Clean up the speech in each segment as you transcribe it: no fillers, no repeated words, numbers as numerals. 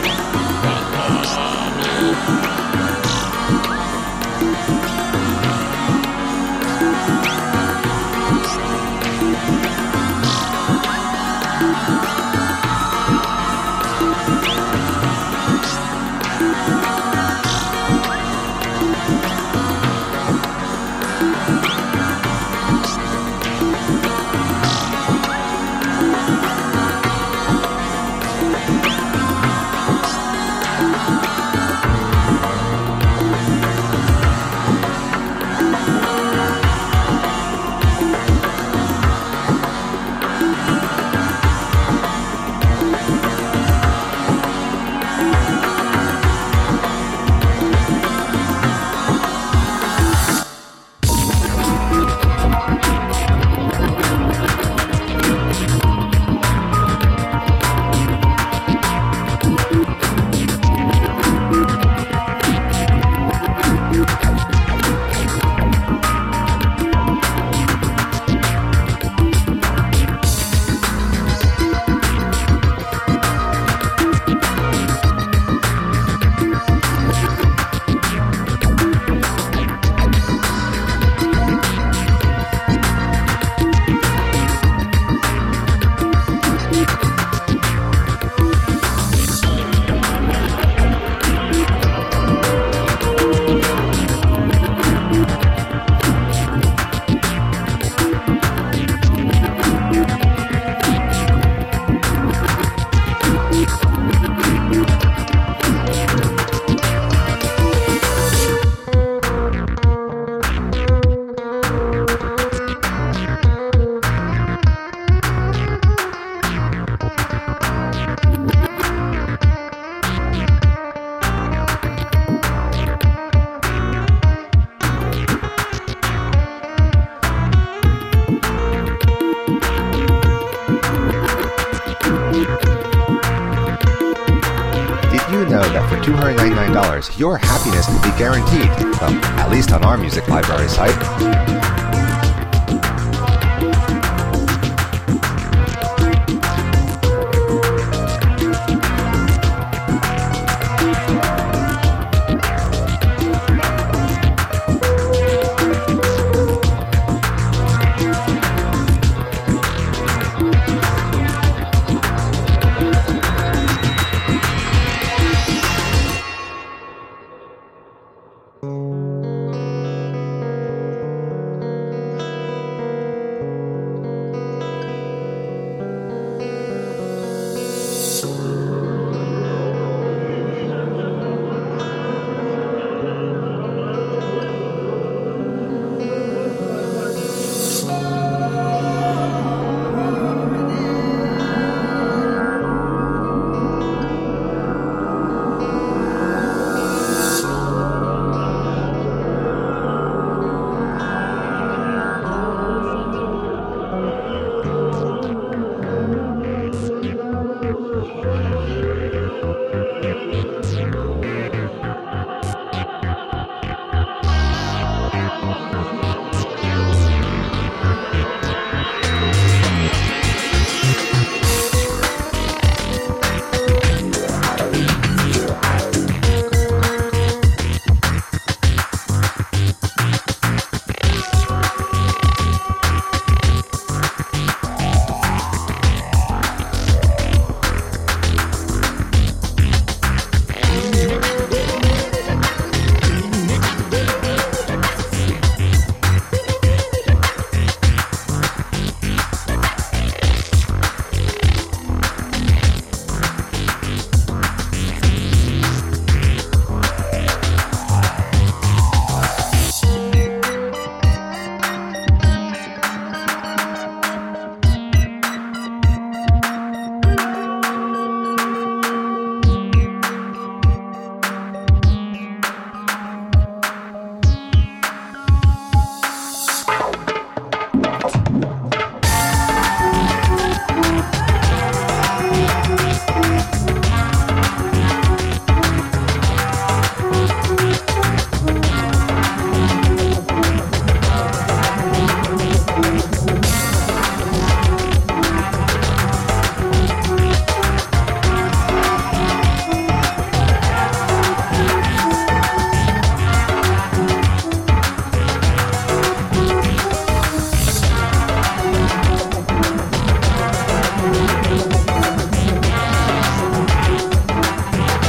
$299, your happiness can be guaranteed. Well, at least on our music library site.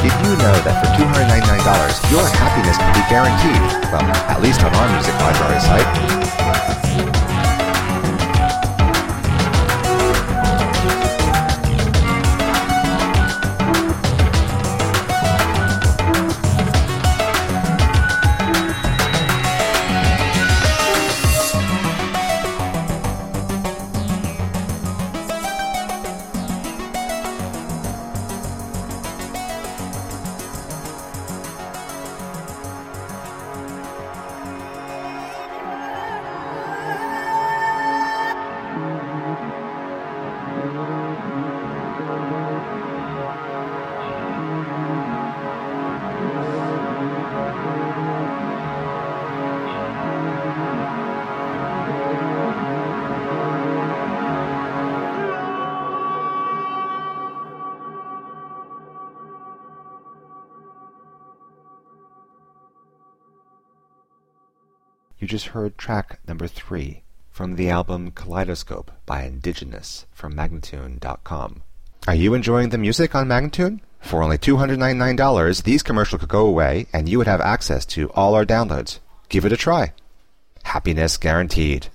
Did you know that for $299, your happiness can be guaranteed? Well, at least on our music library site. You just heard track number 3 from the album Kaleidoscope by Indigenous from Magnatune.com. Are you enjoying the music on Magnatune? For only $299, these commercials could go away and you would have access to all our downloads. Give it a try. Happiness guaranteed.